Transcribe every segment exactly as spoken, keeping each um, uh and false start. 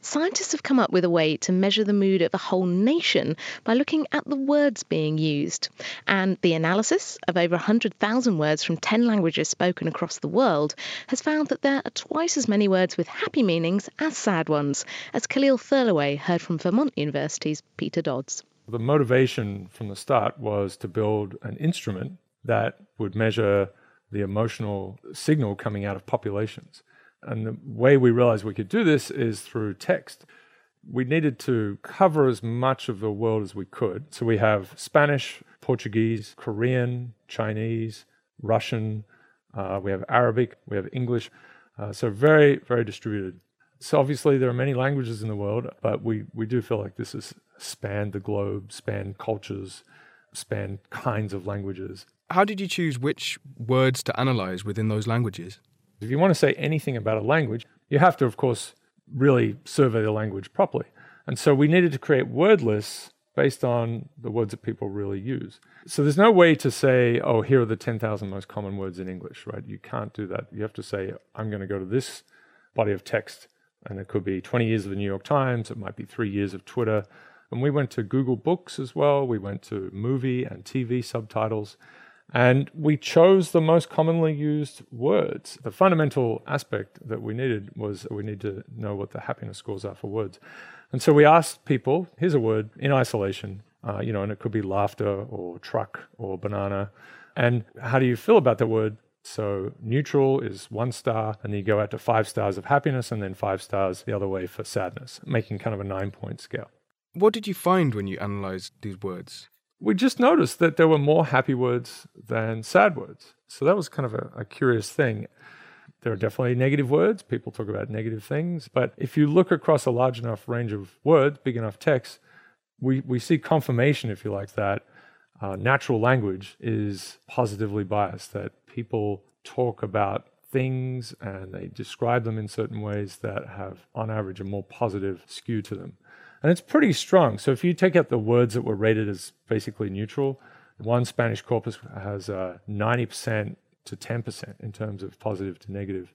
scientists have come up with a way to measure the mood of a whole nation by looking at the words being used. And the analysis of over one hundred thousand words from ten languages spoken across the world has found that there are twice as many words with happy meanings as sad ones, as Khalil Thurlaway heard from Vermont University's Peter Dodds. The motivation from the start was to build an instrument that would measure the emotional signal coming out of populations. And the way we realized we could do this is through text. We needed to cover as much of the world as we could. So we have Spanish, Portuguese, Korean, Chinese, Russian, uh, we have Arabic, we have English. Uh, so very, very distributed. So obviously there are many languages in the world, but we, we do feel like this has spanned the globe, spanned cultures, spanned kinds of languages. How did you choose which words to analyze within those languages? If you want to say anything about a language, you have to, of course, really survey the language properly. And so we needed to create word lists based on the words that people really use. So there's no way to say, oh, here are the ten thousand most common words in English, right? You can't do that. You have to say, I'm going to go to this body of text, and it could be twenty years of the New York Times, it might be three years of Twitter. And we went to Google Books as well. We went to movie and T V subtitles. And we chose the most commonly used words. The fundamental aspect that we needed was we need to know what the happiness scores are for words. And so we asked people, here's a word in isolation, uh, you know, and it could be laughter or truck or banana. And how do you feel about that word? So neutral is one star, and then you go out to five stars of happiness, and then five stars the other way for sadness, making kind of a nine-point scale. What did you find when you analysed these words? We just noticed that there were more happy words than sad words. So that was kind of a, a curious thing. There are definitely negative words. People talk about negative things. But if you look across a large enough range of words, big enough text, we, we see confirmation, if you like, that uh, natural language is positively biased, that people talk about things and they describe them in certain ways that have, on average, a more positive skew to them. And it's pretty strong. So if you take out the words that were rated as basically neutral, one Spanish corpus has uh, ninety percent to ten percent in terms of positive to negative.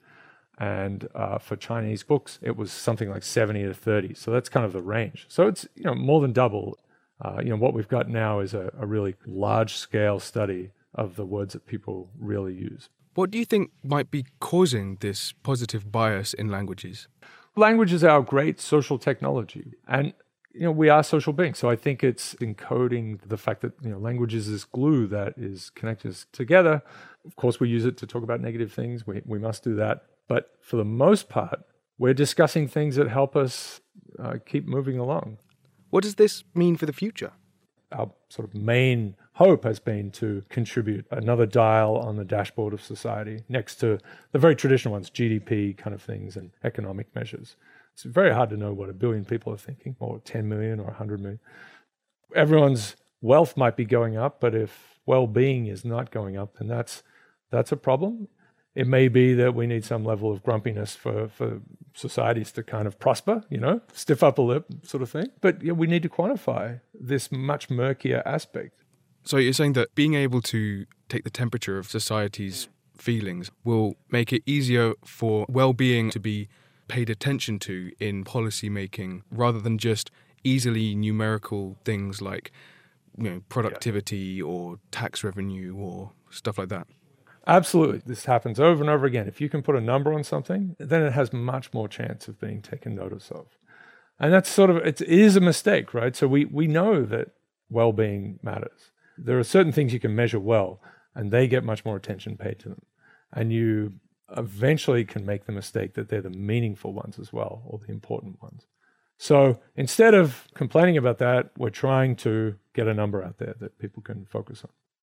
And uh, for Chinese books, it was something like seventy to thirty. So that's kind of the range. So it's, you know, more than double. Uh, you know, what we've got now is a, a really large-scale study of the words that people really use. What do you think might be causing this positive bias in languages? Language is our great social technology, and you know we are social beings. So I think it's encoding the fact that you know language is this glue that is connecting us together. Of course, we use it to talk about negative things. We we must do that, but for the most part, we're discussing things that help us uh, keep moving along. What does this mean for the future? Our sort of main hope has been to contribute another dial on the dashboard of society next to the very traditional ones, G D P kind of things and economic measures. It's very hard to know what a billion people are thinking, or ten million or one hundred million. Everyone's wealth might be going up, but if well-being is not going up, then that's that's a problem. It may be that we need some level of grumpiness for, for societies to kind of prosper, you know, stiff upper lip sort of thing. But yeah, we need to quantify this much murkier aspect. So you're saying that being able to take the temperature of society's feelings will make it easier for well-being to be paid attention to in policy making, rather than just easily numerical things like, you know, productivity or tax revenue or stuff like that. Absolutely. This happens over and over again. If you can put a number on something, then it has much more chance of being taken notice of. And that's sort of, it is a mistake, right? So we, we know that well-being matters. There are certain things you can measure well, and they get much more attention paid to them. And you eventually can make the mistake that they're the meaningful ones as well, or the important ones. So instead of complaining about that, we're trying to get a number out there that people can focus on.